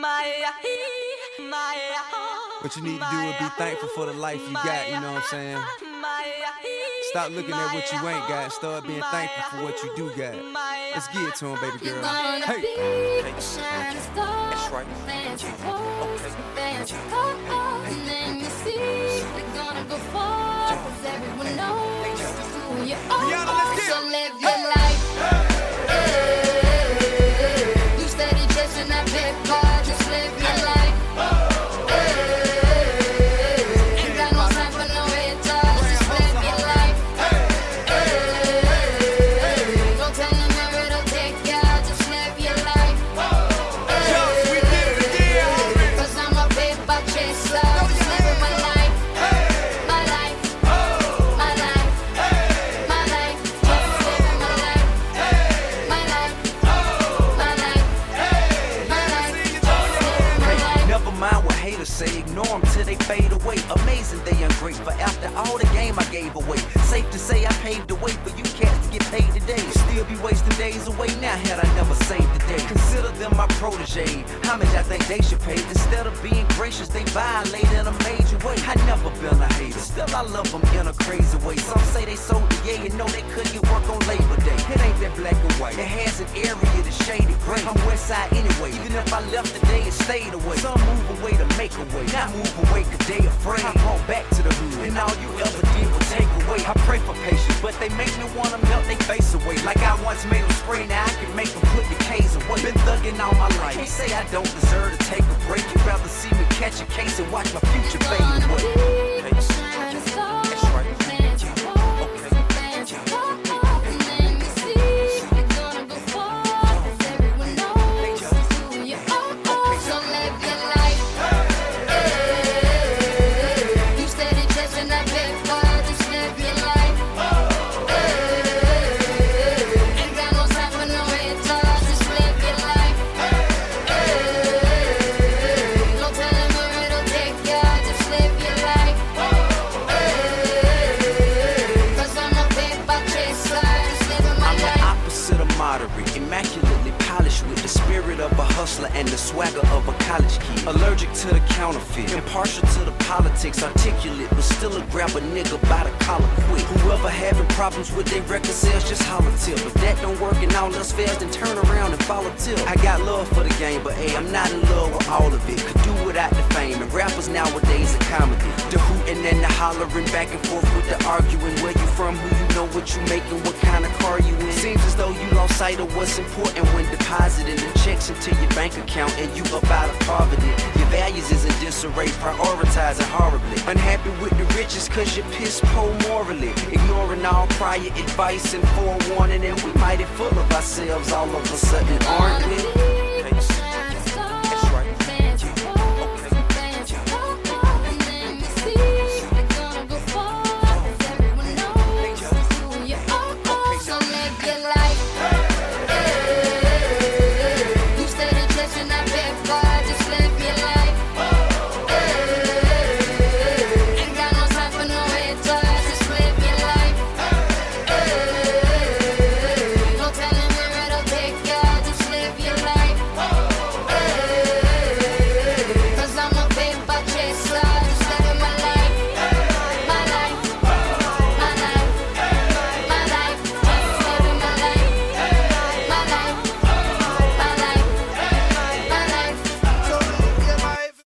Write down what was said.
What you need to do is be thankful for the life you got, you know what I'm saying? Stop looking at what you ain't got, start being thankful for what you do got. Let's get it to him, baby girl. Hey! That's right. Then you see, we're gonna go far, 'cause everyone knows who you are. So live your life. You steady chasing that big car, just live your life. Ain't got no time for no haters, just live your life. Don't tell them where it'll take ya, just live your life. Cause I'm a paper chaser, just living my life. My life, my life, my life, just living my life. My life, my life, my life, just living my life. Never mind what haters say, ignore them till they fade away. Amazing they ungrateful after all the game I gave away. Safe to say I paved the way for you cats to get paid today. Still be wasting days away now had I never saved the day. Consider them my protege, homage I think they should pay. Instead of being gracious, they violate in a major way. I never been a hater, still I love them in a crazy way. Some say they sold the yay and know they couldn't get work on Labor Day. It ain't that black and white, it has an area that's shaded gray. I'm west side anyway, even if I left today it stayed away. Some move away to make a way, not move away cause they afraid. I brought back to the hood, and all you ever did was take away. I pray for patience, but they make me wanna melt they face away. Like I once made them spray, now I can make them put the K's away. Been thugging all my life, can't say I don't deserve to take a break. You'd rather see me catch a case and watch my future fade away. A shining star, plans to walk, plans to walk. And then you see, we're gonna go far, 'cause everyone knows who you are. So live your life. You steady chasing that big car, just live your life. Ain't got no time for no haters, just live your life. Don't tell them where it'll take ya, just live your life. Cause I'm a paper chaser, just living my I'm the life. opposite of moderate, immaculately polished with the spirit of a hustler and the swagger of a college kid. Allergic to the counterfeit, impartial to the politics, articulate, but still a grab a nigga by the collar quick. Whoever having problems with their record sales, just holler tip. If that don't work and all else fails, then turn around and follow tip. I got love for the game, but hey, I'm not in love with all of it. Could do without the fame, and rappers nowadays are comedy. The hooting and the hollering, back and forth with the arguing. Where you from, who you know, what you making, what kind of car you in. Seems as though you lost sight of what's important when depositing the checks into your bank account and you up out of poverty. Your values is in disarray, prioritizing horribly. Unhappy with the riches cause you're piss poor morally. Ignoring all prior advice and forewarning, and we mighty full of ourselves all of a sudden, aren't we?